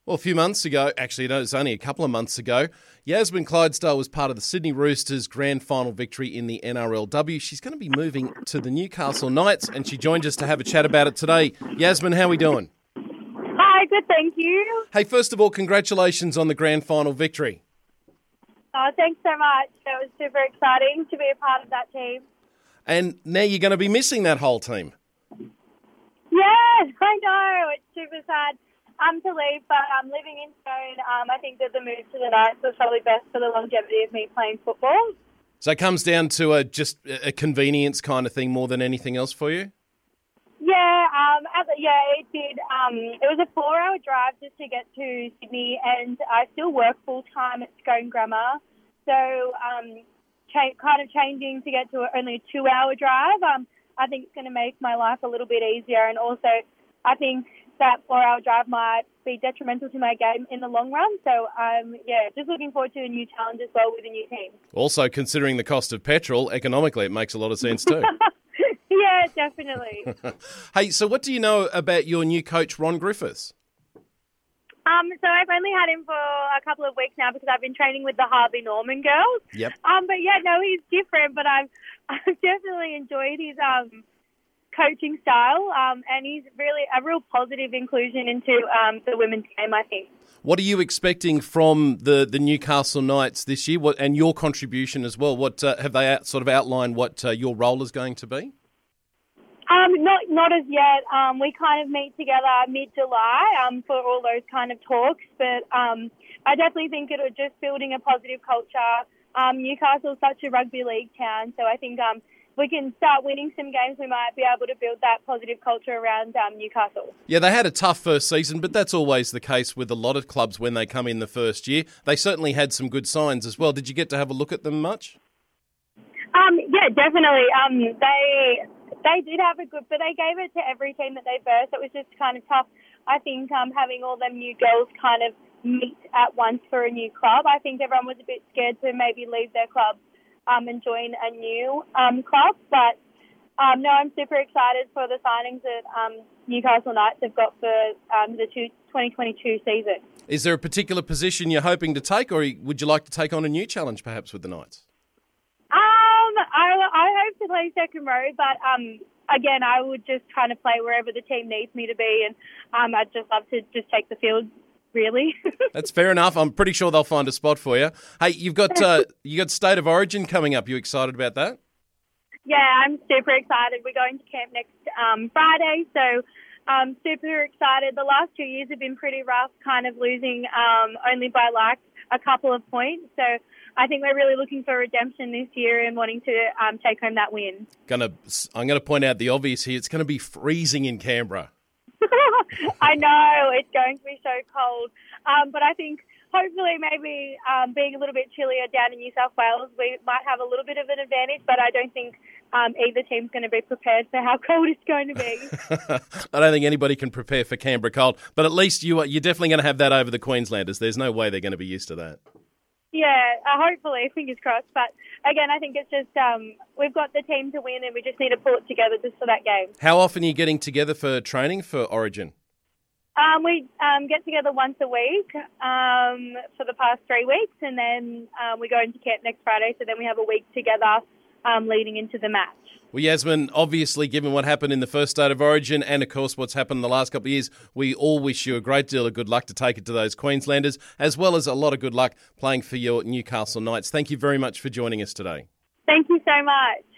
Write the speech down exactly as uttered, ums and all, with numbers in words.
Well, a few months ago, actually, no, it was only a couple of months ago, Yasmin Clydesdale was part of the Sydney Roosters' grand final victory in the N R L W. She's going to be moving to the Newcastle Knights, and she joined us to have a chat about it today. Yasmin, how are we doing? Hi, good, thank you. Hey, first of all, congratulations on the grand final victory. Oh, thanks so much. It was super exciting to be a part of that team. And now you're going to be missing that whole team. Yes, I know. It's super sad um, to leave, but um, living in Stone, um, I think that the move to the Knights was probably best for the longevity of me playing football. So it comes down to a just a convenience kind of thing more than anything else for you? Yeah, um, as a, yeah, it did. Um, it was a four-hour drive just to get to Sydney, and I still work full-time at Scone Grammar. So um, cha- kind of changing to get to only a two-hour drive, um, I think it's going to make my life a little bit easier. And also, I think that four-hour drive might be detrimental to my game in the long run. So, um, yeah, just looking forward to a new challenge as well with a new team. Also, considering the cost of petrol, economically, it makes a lot of sense too. Yeah, definitely. Hey, so what do you know about your new coach, Ron Griffiths? Um, so I've only had him for a couple of weeks now because I've been training with the Harvey Norman girls. Yep. Um, but yeah, no, he's different, but I've, I've definitely enjoyed his um, coaching style, um, and he's really a real positive inclusion into um, the women's game, I think. What are you expecting from the, the Newcastle Knights this year, what, and your contribution as well? What uh, have they out, sort of outlined what uh, your role is going to be? Um, not not as yet. Um, we kind of meet together mid-July um, for all those kind of talks. But um, I definitely think it'll just building a positive culture. Um, Newcastle's such a rugby league town, so I think um, we can start winning some games. We might be able to build that positive culture around um, Newcastle. Yeah, they had a tough first season, but that's always the case with a lot of clubs when they come in the first year. They certainly had some good signs as well. Did you get to have a look at them much? Um, yeah, definitely. Um, they... They did have a good, but they gave it to every team that they versed. It was just kind of tough. I think um, having all them new girls kind of meet at once for a new club. I think everyone was a bit scared to maybe leave their club um, and join a new um, club. But um, no, I'm super excited for the signings that um, Newcastle Knights have got for um, the twenty twenty-two season. Is there a particular position you're hoping to take, or would you like to take on a new challenge perhaps with the Knights? I, I hope to play second row, but um, again, I would just kind of play wherever the team needs me to be, and um, I'd just love to just take the field, really. That's fair enough. I'm pretty sure they'll find a spot for you. Hey, you've got uh, you got State of Origin coming up. You excited about that? Yeah, I'm super excited. We're going to camp next um, Friday, so I'm super excited. The last two years have been pretty rough, kind of losing um, only by like a couple of points, so I think we're really looking for redemption this year and wanting to um, take home that win. Gonna, I'm going to point out the obvious here. It's going to be freezing in Canberra. I know, it's going to be so cold. Um, but I think hopefully maybe um, being a little bit chillier down in New South Wales, we might have a little bit of an advantage, but I don't think um, either team's going to be prepared for how cold it's going to be. I don't think anybody can prepare for Canberra cold, but at least you are, you're definitely going to have that over the Queenslanders. There's no way they're going to be used to that. Yeah, uh, hopefully, fingers crossed. But again, I think it's just um, we've got the team to win and we just need to pull it together just for that game. How often are you getting together for training for Origin? Um, we um, get together once a week um, for the past three weeks and then um, we go into camp next Friday, so then we have a week together um, leading into the match. Well, Yasmin, obviously, given what happened in the first State of Origin and, of course, what's happened in the last couple of years, we all wish you a great deal of good luck to take it to those Queenslanders, as well as a lot of good luck playing for your Newcastle Knights. Thank you very much for joining us today. Thank you so much.